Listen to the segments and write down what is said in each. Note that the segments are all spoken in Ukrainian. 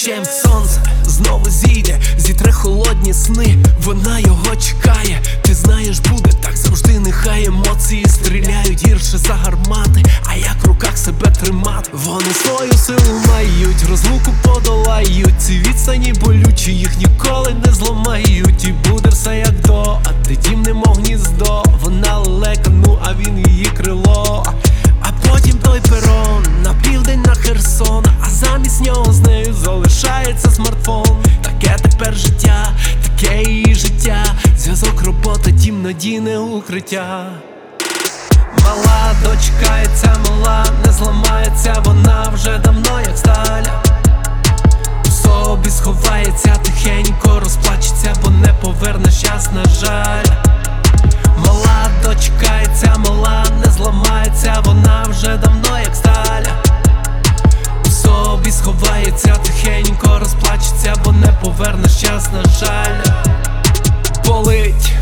дощем сонце знову зійде, зітре холодні сни, вона його чекає. Ти знаєш, буде так завжди, нехай емоції стріляють гірше за гармати, а як в руках себе тримати? Вони свою силу мають, розлуку подолають, ці відстані болючі, їх ніколи не зламають. І буде все як до, а де дім немов гніздо. Вона лелека, ну а він її крило. А потім той перон, на південь на Херсон, а замість нього з нею залишається смартфон. Таке тепер життя, таке її життя, зв'язок, робота, дім, надійне укриття. Мала дочекається, мала не зламається, вона вже давно як сталь. У собі сховається, тихенько розплачеться, бо не поверне щас, на жаль. Мала дочекається, мала не зламається, вона вже давно як сталь. У собі сховається, тихенько розплачеться, бо не поверне щас, на жаль. Болить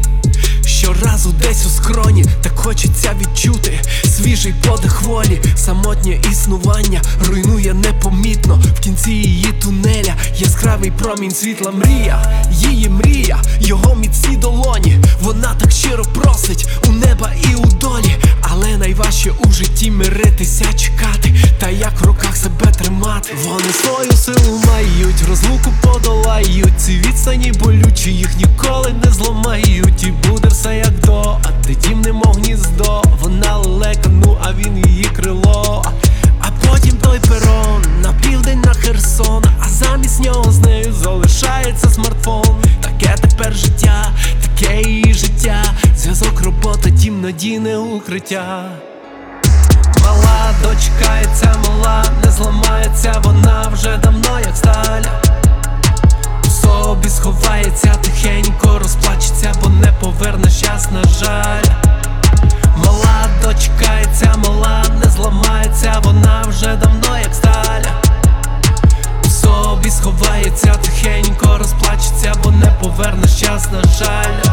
щоразу десь у скроні, так хочеться відчути свіжий подих волі. Самотнє існування руйнує непомітно, в кінці її тунеля яскравий промінь світла. Мрія, її мрія, його міцні долоні. Вона так щиро просить у неба і у долі, але найважче у житті миритися, чекати, та як в руках себе тримати. Вони свою силу мають, розлуку подолають, ці відстані болючі, їх ніколи не зламають. І буде все як до, а де дім немов гніздо. Вона лелека, ну а він її крило. А потім той перон, на південь на Херсон, а замість нього з нею залишається смартфон. Таке тепер життя, таке її життя, зв'язок, робота, дім, надійне укриття. Мала дочекається, мала не зламається, вона вже давно як сталь. У собі сховається, тихенько розплачеться, бо не поверне щас, на жаль. Мала дочекається, мала не зламається, вона вже давно як сталь. У собі сховається, тихенько розплачеться, бо не поверне щас, на жаль.